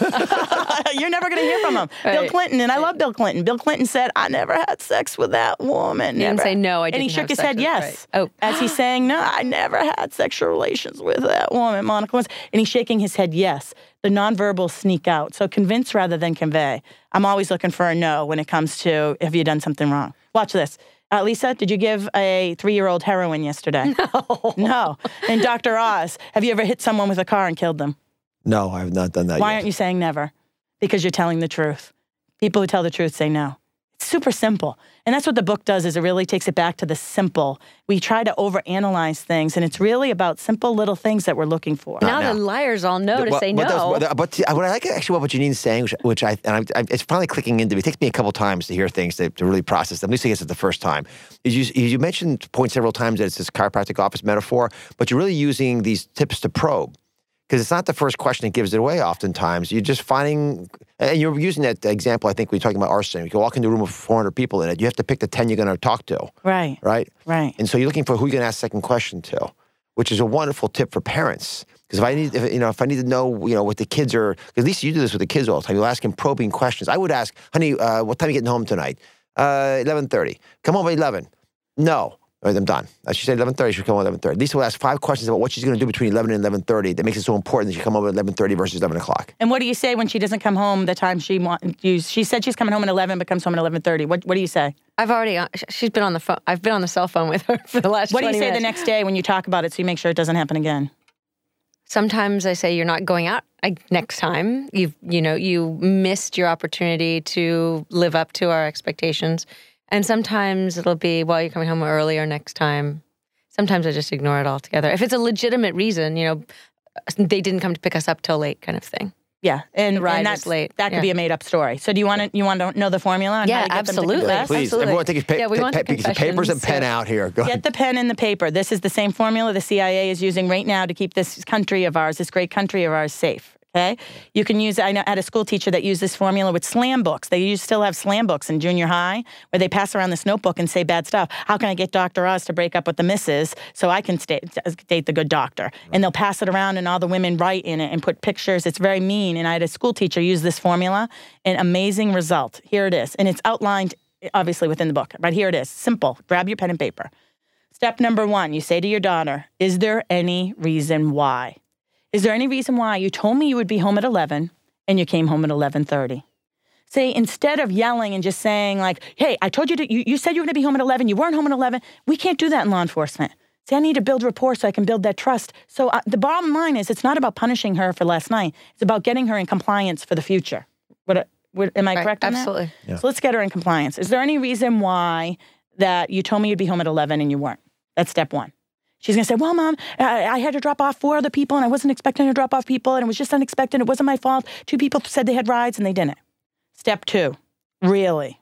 You're never going to hear from him. Right. Bill Clinton, and I love Bill Clinton. Bill Clinton said, I never had sex with that woman. He didn't never. say no, I didn't And he shook have his sex head with, yes. Right. Oh. As he's saying, no, I never had sexual relations with that woman, Monica Lewinsky. And he's shaking his head yes. The nonverbals sneak out. So convince rather than convey. I'm always looking for a no when it comes to, have you done something wrong? Watch this. Uh, Lisa, did you give a three-year-old heroin yesterday? No. No. And Doctor Oz, have you ever hit someone with a car and killed them? No, I have not done that Why yet. aren't you saying never? Because you're telling the truth. People who tell the truth say no. It's super simple. And that's what the book does, is it really takes it back to the simple. We try to overanalyze things, and it's really about simple little things that we're looking for. Now, now. the liars all know to What- say what no. does- but what I like actually what Janine's saying, which, which I, and I, I, it's finally clicking into me. It takes me a couple times to hear things to, to really process them. At least I guess it's the first time. Is you, you mentioned point several times that it's this chiropractic office metaphor, but you're really using these tips to probe. Because it's not the first question that gives it away oftentimes. You're just finding, and you're using that example, I think, when you're talking about arson. You can walk into a room with four hundred people in it. You have to pick the ten you're going to talk to. Right. Right? Right. And so you're looking for who you're going to ask the second question to, which is a wonderful tip for parents. Because if I need, if, you know, if I need to know, you know, what the kids are, because Lisa, you do this with the kids all the time. You'll ask them probing questions. I would ask, honey, uh, what time are you getting home tonight? Uh, eleven thirty. Come home at eleven. No. All right, I'm done. Uh, She said eleven thirty. She should come home at eleven thirty. Lisa will ask five questions about what she's going to do between eleven and eleven thirty. That makes it so important that she come home at eleven thirty versus eleven o'clock. And what do you say when she doesn't come home the time she wants? She said she's coming home at eleven, but comes home at eleven thirty. What What do you say? I've already, uh, sh- she's been on the phone. I've been on the cell phone with her for the last What do you twenty say the minutes. next day when you talk about it so you make sure it doesn't happen again? Sometimes I say, you're not going out I, next time. You've, you know, you missed your opportunity to live up to our expectations. And sometimes it'll be, well, you're coming home earlier next time. Sometimes I just ignore it altogether. If it's a legitimate reason, you know, they didn't come to pick us up till late kind of thing. Yeah, and, The ride and was that's late. that could Yeah. be a made-up story. So do you want to you want to know the formula on Yeah, how to get absolutely. them to confess? Please, Absolutely. everyone take your pa- Yeah, we ta- want pa- the get your papers and confessions, pen yeah. out here. Go Get ahead. the pen and the paper. This is the same formula the C I A is using right now to keep this country of ours, this great country of ours, safe. Okay, you can use. I know I had a school teacher that used this formula with slam books. They used still have slam books in junior high where they pass around this notebook and say bad stuff. How can I get Doctor Oz to break up with the missus so I can stay, date the good doctor? And they'll pass it around, and all the women write in it and put pictures. It's very mean. And I had a school teacher use this formula. An amazing result. Here it is, and it's outlined obviously within the book. But here it is. Simple. Grab your pen and paper. Step number one: you say to your daughter, "Is there any reason why?" Is there any reason why you told me you would be home at eleven and you came home at eleven thirty? Say, instead of yelling and just saying like, hey, I told you to, you, you said you were going to be home at eleven. You weren't home at eleven. We can't do that in law enforcement. Say, I need to build rapport so I can build that trust. So uh, the bottom line is it's not about punishing her for last night. It's about getting her in compliance for the future. What, what am I Right, correct on that? absolutely. Yeah. So let's get her in compliance. Is there any reason why that you told me you'd be home at eleven and you weren't? That's step one. She's going to say, well, Mom, I, I had to drop off four other people, and I wasn't expecting to drop off people, and it was just unexpected. It wasn't my fault. Two people said they had rides, and they didn't. Step two, really?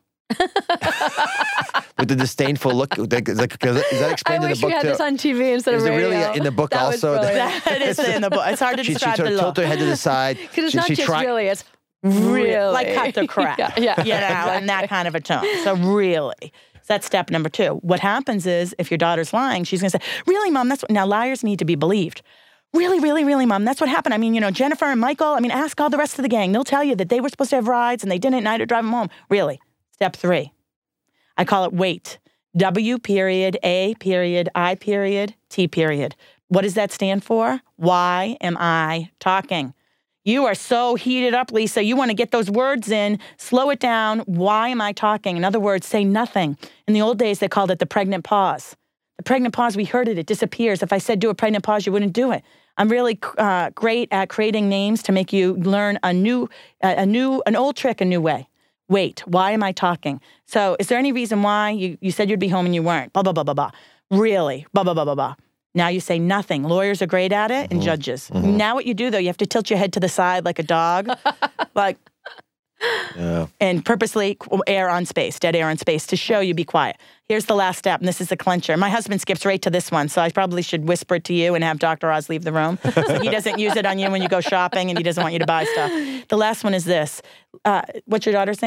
With the disdainful look. Is that, is that I explained in wish the we book had too? this on T V instead Is of it radio. really in the book That was also? brilliant. That is in the book. It's hard to She, she describe sort the of look. tilted her head to the side. Because it's She- not she just tried- really, it's really. Like cut the crap. yeah, yeah. You know, in that kind of a tone. So really. So that's step number two. What happens is if your daughter's lying, she's going to say, really, Mom, that's what, now liars need to be believed. Really, really, really, Mom, that's what happened. I mean, you know, Jennifer and Michael, I mean, ask all the rest of the gang. They'll tell you that they were supposed to have rides and they didn't, and I had to drive them home. Really. Step three. I call it wait. W period, A period, I period, T period. What does that stand for? Why am I talking? You are so heated up, Lisa. You want to get those words in. Slow it down. Why am I talking? In other words, say nothing. In the old days, they called it the pregnant pause. The pregnant pause, we heard it. It disappears. If I said do a pregnant pause, you wouldn't do it. I'm really uh, great at creating names to make you learn a new, uh, a new, an old trick a new way. Wait, why am I talking? So is there any reason why you, you said you'd be home and you weren't? Blah, blah, blah, blah, blah. Really? Blah, blah, blah, blah, blah. Now you say nothing. Lawyers are great at it, and Mm-hmm. judges. Mm-hmm. Now what you do, though, you have to tilt your head to the side like a dog, like, Yeah. and purposely air on space, dead air on space, to show you be quiet. Here's the last step, and this is the clincher. My husband skips right to this one, so I probably should whisper it to you and have Doctor Oz leave the room so he doesn't use it on you when you go shopping and he doesn't want you to buy stuff. The last one is this. Uh, what's your daughter's name?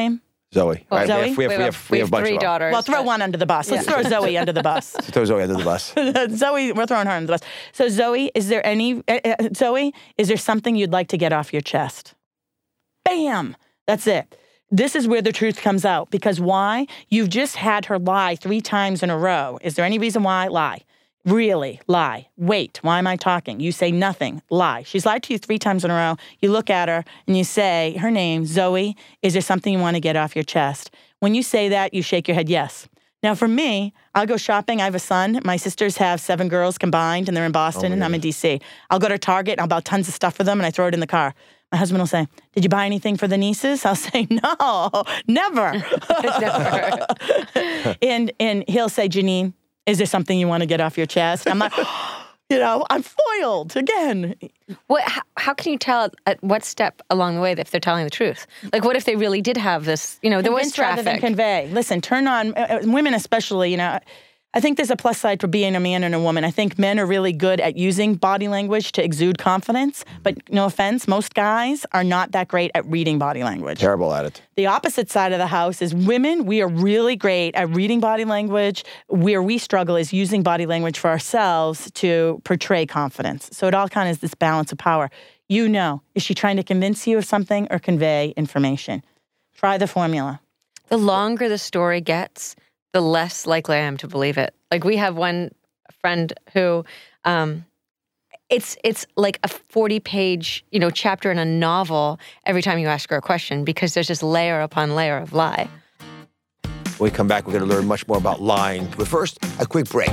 Zoe. Well, Right, Zoe? We have, we have, we have, we have a bunch three of them. daughters. Well, throw but- one under the bus. Let's Yeah. throw Zoe under the bus. So throw Zoe under the bus. Zoe, we're throwing her under the bus. So Zoe, is there any, uh, uh, Zoe, is there something you'd like to get off your chest? Bam. That's it. This is where the truth comes out. Because why? You've just had her lie three times in a row. Is there any reason why? Lie. Really? Lie. Wait. Why am I talking? You say nothing. Lie. She's lied to you three times in a row. You look at her and you say, her name, Zoe, is there something you want to get off your chest? When you say that, you shake your head yes. Now, for me, I'll go shopping. I have a son. My sisters have seven girls combined, and they're in Boston, Oh, and I'm in D C. I'll go to Target, and I'll buy tons of stuff for them, and I throw it in the car. My husband will say, did you buy anything for the nieces? I'll say, no, never. Never. and and he'll say, Janine, is there something you want to get off your chest? I'm like, you know, I'm foiled again. What? How, how can you tell at what step along the way that if they're telling the truth? Like, what if they really did have this? You know, there was Convince rather than traffic. convey. Listen, turn on, uh, women especially, you know, I think there's a plus side for being a man and a woman. I think men are really good at using body language to exude confidence, but no offense, most guys are not that great at reading body language. Terrible at it. The opposite side of the house is women, we are really great at reading body language. Where we struggle is using body language for ourselves to portray confidence. So it all kind of is this balance of power. You know, is she trying to convince you of something or convey information? Try the formula. The longer the story gets, the less likely I am to believe it. Like, we have one friend who, um, it's it's like a forty-page, you know, chapter in a novel every time you ask her a question, because there's just layer upon layer of lie. When we come back, we're going to learn much more about lying. But first, a quick break.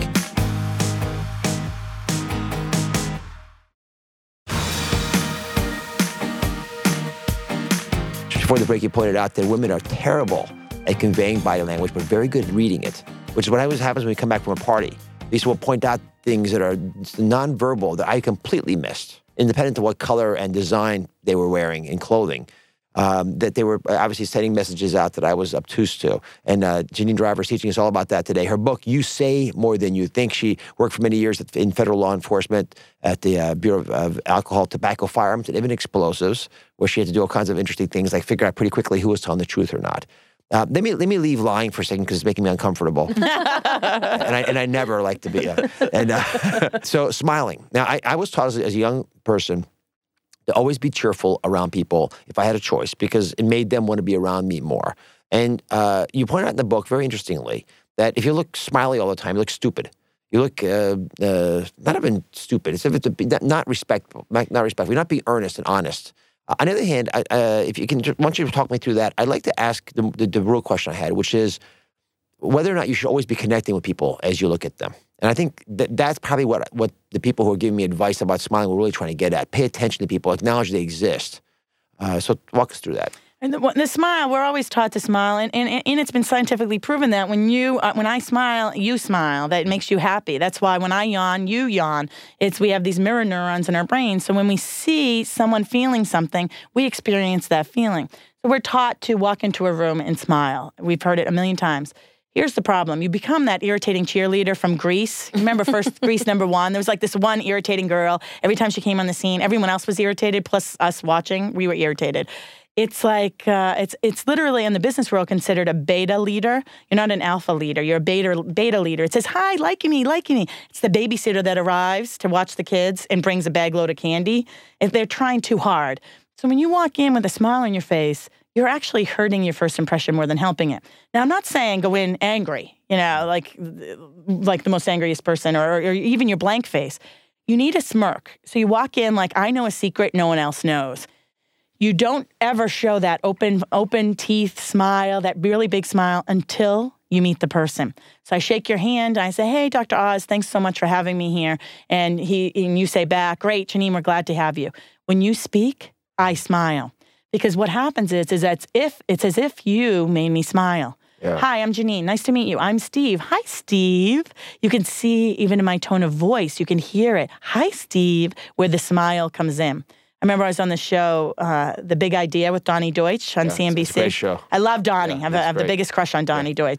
Before the break, you pointed out that women are terrible at conveying body language, but very good at reading it, which is what always happens when we come back from a party. These will point out things that are nonverbal that I completely missed, independent of what color and design they were wearing in clothing, um, that they were obviously sending messages out that I was obtuse to. And uh, Janine Driver is teaching us all about that today. Her book, You Say More Than You Think. She worked for many years in federal law enforcement at the uh, Bureau of Alcohol, Tobacco, Firearms, and even Explosives, where she had to do all kinds of interesting things, like figure out pretty quickly who was telling the truth or not. Uh, let me let me leave lying for a second because it's making me uncomfortable, and I and I never like to be. Uh, and uh, so smiling. Now I, I was taught as a, as a young person to always be cheerful around people if I had a choice, because it made them want to be around me more. And uh, you point out in the book very interestingly that if you look smiley all the time, you look stupid. You look uh, uh, not even stupid. It's if it's a, not respectful, not respectful. You're not being earnest and honest. Uh, on the other hand, I, uh, if you can, just, once you talk me through that, I'd like to ask the, the, the real question I had, which is whether or not you should always be connecting with people as you look at them. And I think that that's probably what what the people who are giving me advice about smiling were really trying to get at. Pay attention to people, acknowledge they exist. Uh, so walk us through that. And the, the smile, we're always taught to smile, and, and, and it's been scientifically proven that when you, uh, when I smile, you smile. That makes you happy. That's why when I yawn, you yawn. It's we have these mirror neurons in our brain. So when we see someone feeling something, we experience that feeling. So we're taught to walk into a room and smile. We've heard it a million times. Here's the problem. You become that irritating cheerleader from Grease. Remember first Grease number one? There was like this one irritating girl. Every time she came on the scene, everyone else was irritated, plus us watching, we were irritated. It's like, uh, it's it's literally in the business world considered a beta leader. You're not an alpha leader. You're a beta beta leader. It says, hi, liking me, liking me. It's the babysitter that arrives to watch the kids and brings a bag load of candy. If they're trying too hard. So when you walk in with a smile on your face, you're actually hurting your first impression more than helping it. Now, I'm not saying go in angry, you know, like like the most angriest person, or, or even your blank face. You need a smirk. So you walk in like, I know a secret no one else knows. You don't ever show that open open teeth smile, that really big smile, until you meet the person. So I shake your hand, and I say, hey, Doctor Oz, thanks so much for having me here. And he and you say back, great, Janine, we're glad to have you. When you speak, I smile. Because what happens is, is that it's, if, it's as if you made me smile. Yeah. Hi, I'm Janine. Nice to meet you. I'm Steve. Hi, Steve. You can see, even in my tone of voice, you can hear it. Hi, Steve, where the smile comes in. I remember I was on the show, uh, The Big Idea with Donnie Deutsch on yeah, C N B C. It's a great show. I love Donnie. Yeah, I have, I have the biggest crush on Donnie yeah. Deutsch.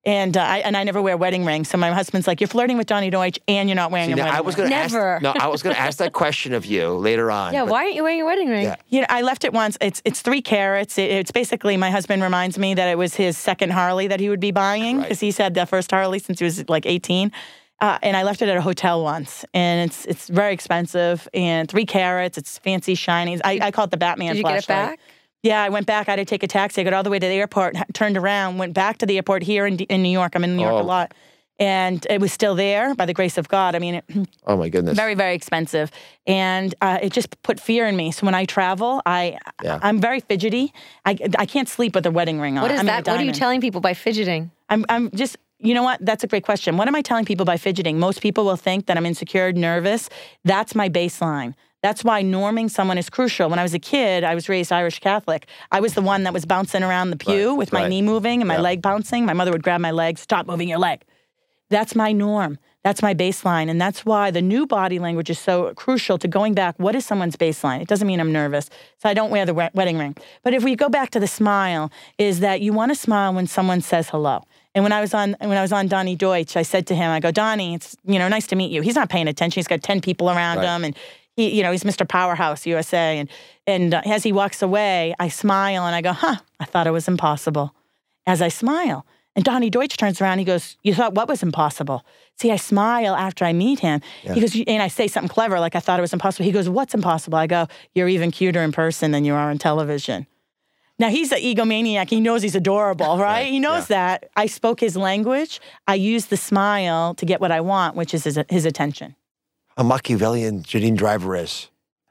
And uh, I and I never wear wedding rings. So my husband's like, you're flirting with Donnie Deutsch and you're not wearing See, a now, wedding I was ring. going to ask. Never. No, I was going to ask that question of you later on. Yeah, but- why aren't you wearing a wedding ring? Yeah. You know, I left it once. It's it's three carats. It, it's basically, my husband reminds me that it was his second Harley that he would be buying, because Right. he's had the first Harley since he was like eighteen. Uh, and I left it at a hotel once, and it's it's very expensive, and three carats. It's fancy, shiny. I, I call it the Batman Did you get it flashlight. back? Yeah, I went back. I had to take a taxi. I got all the way to the airport, h- turned around, went back to the airport here in, D- in New York. I'm in New York Oh. a lot. And it was still there by the grace of God. I mean, it, Oh, my goodness. very, very expensive. And uh, it just put fear in me. So when I travel, I, Yeah. I'm very fidgety. I, I can't sleep with a wedding ring on. What is I mean, a that? What are you diamond. telling people by fidgeting? I'm, I'm just, you know what? That's a great question. What am I telling people by fidgeting? Most people will think that I'm insecure, nervous. That's my baseline. That's why norming someone is crucial. When I was a kid, I was raised Irish Catholic. I was the one that was bouncing around the pew Right, with my right. knee moving and my Yeah. leg bouncing. My mother would grab my leg, stop moving your leg. That's my norm. That's my baseline. And that's why the new body language is so crucial to going back. What is someone's baseline? It doesn't mean I'm nervous. So I don't wear the we- wedding ring. But if we go back to the smile, is that you want to smile when someone says hello. And when I was on when I was on Donnie Deutsch, I said to him, I go, Donnie, it's, you know, nice to meet you. He's not paying attention. He's got ten people around Right. him, and he, you know, he's Mister Powerhouse U S A. And and uh, as he walks away, I smile and I go, huh, I thought it was impossible. As I smile. And Donnie Deutsch turns around, he goes, you thought what was impossible? See, I smile after I meet him. Yeah. He goes, and I say something clever, like I thought it was impossible. He goes, what's impossible? I go, you're even cuter in person than you are on television. Now, he's an egomaniac. He knows he's adorable, right? Right, He knows yeah. that. I spoke his language. I used the smile to get what I want, which is his, his attention. A Machiavellian Janine Driver is.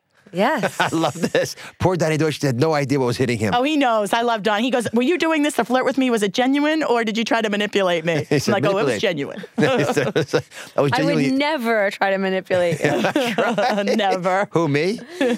Yes. I love this. Poor Donnie Deutsch had no idea what was hitting him. Oh, he knows. I love Don. He goes, were you doing this to flirt with me? Was it genuine, or did you try to manipulate me? He I'm said, like, oh, it was "Manipulate." genuine. That was I would genuinely. never try to manipulate you. Never. Who, me?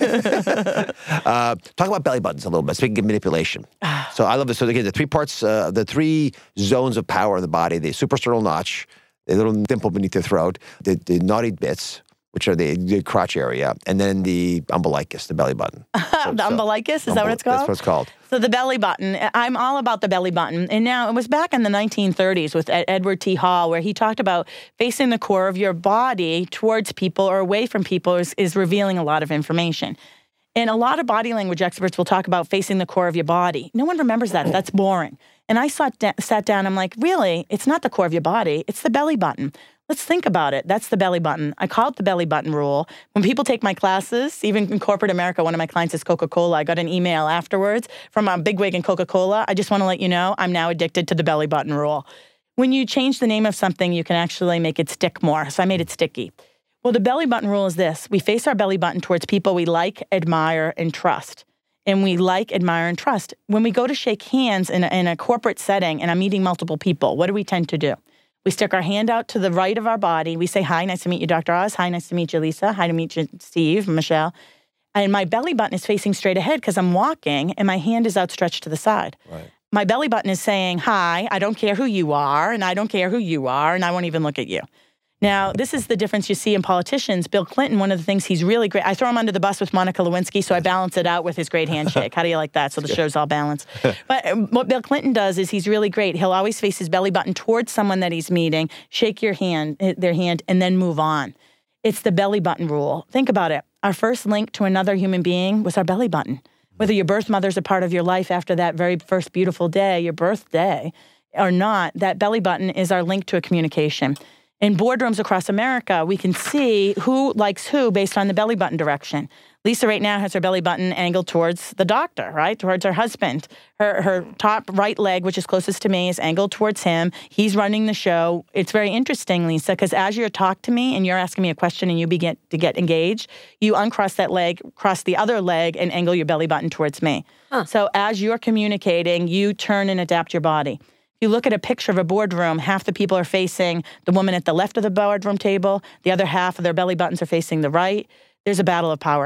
uh, talk about belly buttons a little bit. Speaking of manipulation. So I love this. So again, the three parts, uh, the three zones of power in the body, the suprasternal notch, the little dimple beneath the throat, the, the naughty bits, which are the, the crotch area, and then the umbilicus, the belly button. So- The so- umbilicus, is that what it's called? That's what it's called. So the belly button, I'm all about the belly button. And now it was back in the nineteen thirties with Ed- Edward T. Hall, where he talked about facing the core of your body towards people or away from people is, is revealing a lot of information. And a lot of body language experts will talk about facing the core of your body. No one remembers that. That's boring. And I sat, da- sat down, I'm like, really? It's not the core of your body. It's the belly button. Let's think about it. That's the belly button. I call it the belly button rule. When people take my classes, even in corporate America, one of my clients is Coca-Cola. I got an email afterwards from a bigwig in Coca-Cola. I just want to let you know I'm now addicted to the belly button rule. When you change the name of something, you can actually make it stick more. So I made it sticky. Well, the belly button rule is this. We face our belly button towards people we like, admire, and trust. And we like, admire, and trust. When we go to shake hands in a, in a corporate setting and I'm meeting multiple people, what do we tend to do? We stick our hand out to the right of our body. We say, hi, nice to meet you, Doctor Oz. Hi, nice to meet you, Lisa. Hi to meet you, Steve, Michelle. And my belly button is facing straight ahead because I'm walking and my hand is outstretched to the side. Right. My belly button is saying, hi, I don't care who you are, and I don't care who you are, and I won't even look at you. Now, this is the difference you see in politicians. Bill Clinton, one of the things he's really great, I throw him under the bus with Monica Lewinsky, so I balance it out with his great handshake. How do you like that? So the show's all balanced. But um, what Bill Clinton does is he's really great. He'll always face his belly button towards someone that he's meeting, shake your hand, their hand, and then move on. It's the belly button rule. Think about it. Our first link to another human being was our belly button. Whether your birth mother's a part of your life after that very first beautiful day, your birthday, or not, that belly button is our link to a communication. In boardrooms across America, we can see who likes who based on the belly button direction. Lisa right now has her belly button angled towards the doctor, right? Towards her husband. Her her top right leg, which is closest to me, is angled towards him. He's running the show. It's very interesting, Lisa, because as you talk to me and you're asking me a question and you begin to get engaged, you uncross that leg, cross the other leg, and angle your belly button towards me. Huh. So as you're communicating, you turn and adapt your body. If you look at a picture of a boardroom, half the people are facing the woman at the left of the boardroom table. The other half of their belly buttons are facing the right. There's a battle of power here.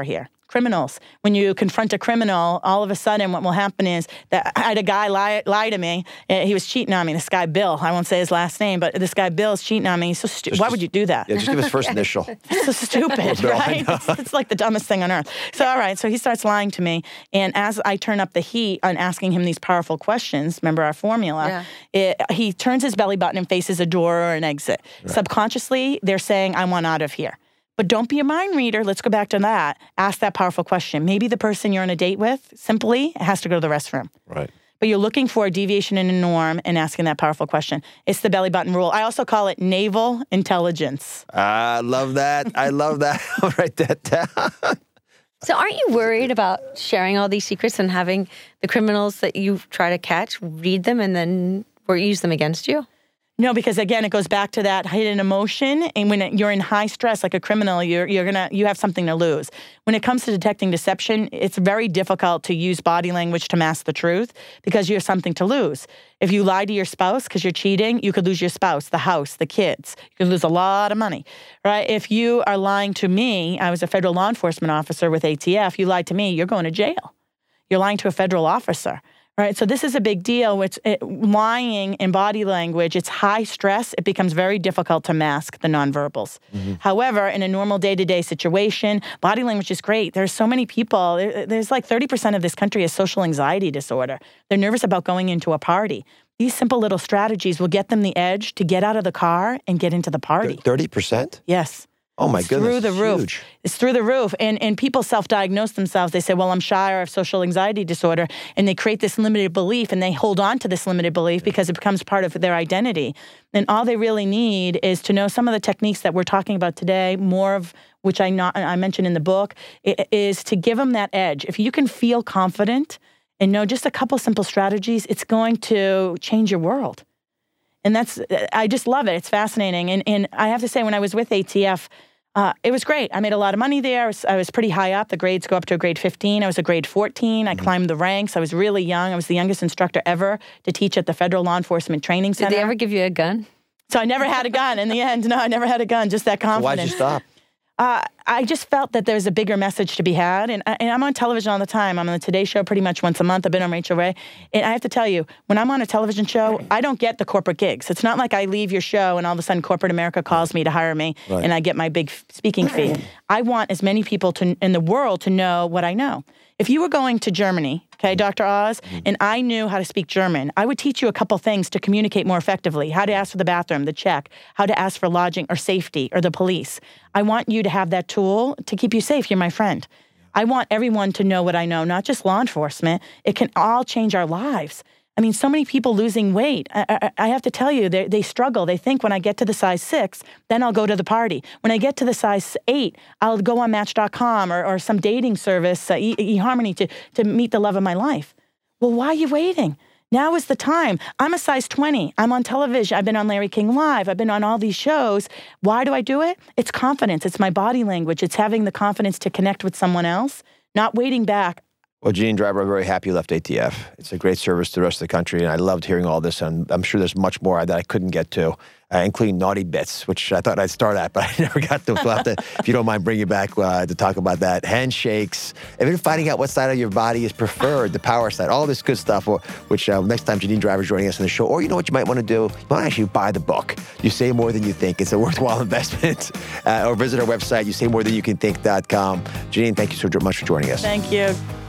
criminals. When you confront a criminal, all of a sudden what will happen is that I had a guy lie, lie to me. Uh, He was cheating on me. This guy, Bill, I won't say his last name, but this guy, Bill, is cheating on me. He's so stupid. Why would you do that? Yeah, just give his first initial. It's so stupid, Bill, I right? know. It's, it's like the dumbest thing on earth. So, all right, so he starts lying to me. And as I turn up the heat on asking him these powerful questions, remember our formula, Yeah. it, he turns his belly button and faces a door or an exit. Right. Subconsciously, they're saying, I want out of here. But don't be a mind reader. Let's go back to that. Ask that powerful question. Maybe the person you're on a date with simply has to go to the restroom. Right. But you're looking for a deviation in a norm and asking that powerful question. It's the belly button rule. I also call it naval intelligence. I love that. I love that. I'll write that down. So aren't you worried about sharing all these secrets and having the criminals that you try to catch read them and then or use them against you? No, because again, it goes back to that hidden emotion. And when you're in high stress, like a criminal, you're you're gonna you have something to lose. When it comes to detecting deception, it's very difficult to use body language to mask the truth because you have something to lose. If you lie to your spouse because you're cheating, you could lose your spouse, the house, the kids. You could lose a lot of money, right? If you are lying to me, I was a federal law enforcement officer with A T F. You lied to me, you're going to jail. You're lying to a federal officer. Right, so this is a big deal. It's it, lying in body language. It's high stress. It becomes very difficult to mask the nonverbals. Mm-hmm. However, in a normal day-to-day situation, body language is great. There's so many people. There, there's like thirty percent of this country has social anxiety disorder. They're nervous about going into a party. These simple little strategies will get them the edge to get out of the car and get into the party. thirty percent? Yes. Oh, my it's goodness. Through the it's roof. Huge. It's through the roof. And and people self-diagnose themselves. They say, well, I'm shy or I have social anxiety disorder. And they create this limited belief and they hold on to this limited belief because it becomes part of their identity. And all they really need is to know some of the techniques that we're talking about today, more of which I, not, I mentioned in the book, is to give them that edge. If you can feel confident and know just a couple simple strategies, it's going to change your world. And that's, I just love it. It's fascinating. And, and I have to say, when I was with A T F, Uh, it was great. I made a lot of money there. I was, I was pretty high up. The grades go up to a grade fifteen. I was a grade fourteen. I mm-hmm. climbed the ranks. I was really young. I was the youngest instructor ever to teach at the Federal Law Enforcement Training Center. Did they ever give you a gun? So I never had a gun in the end. No, I never had a gun, just that confidence. So why'd you stop? Uh, I just felt that there's a bigger message to be had. And, and I'm on television all the time. I'm on the Today Show pretty much once a month. I've been on Rachel Ray. And I have to tell you, when I'm on a television show, I don't get the corporate gigs. It's not like I leave your show and all of a sudden corporate America calls me to hire me right. and I get my big speaking fee. I want as many people to, in the world to know what I know. If you were going to Germany, okay, Doctor Oz, mm-hmm. and I knew how to speak German, I would teach you a couple things to communicate more effectively, how to ask for the bathroom, the check, how to ask for lodging or safety or the police. I want you to have that tool to keep you safe. You're my friend. I want everyone to know what I know, not just law enforcement. It can all change our lives. I mean, so many people losing weight. I, I, I have to tell you, they, they struggle. They think when I get to the size six, then I'll go to the party. When I get to the size eight, I'll go on Match dot com or, or some dating service, uh, e- eHarmony, to, to meet the love of my life. Well, why are you waiting? Now is the time. I'm a size twenty. I'm on television. I've been on Larry King Live. I've been on all these shows. Why do I do it? It's confidence. It's my body language. It's having the confidence to connect with someone else, not waiting back. Well, Jeannine Driver, I'm very happy you left A T F. It's a great service to the rest of the country, and I loved hearing all this, and I'm sure there's much more that I couldn't get to, uh, including naughty bits, which I thought I'd start at, but I never got to. We'll have to, if you don't mind, bring you back uh, to talk about that. Handshakes, even finding out what side of your body is preferred, the power side, all this good stuff, or, which uh, next time Jeannine Driver's joining us on the show, or you know what you might want to do? You might actually buy the book. You Say More Than You Think. It's a worthwhile investment. Uh, or visit our website, you say more than you can think dot com. Jeannine, thank you so much for joining us. Thank you.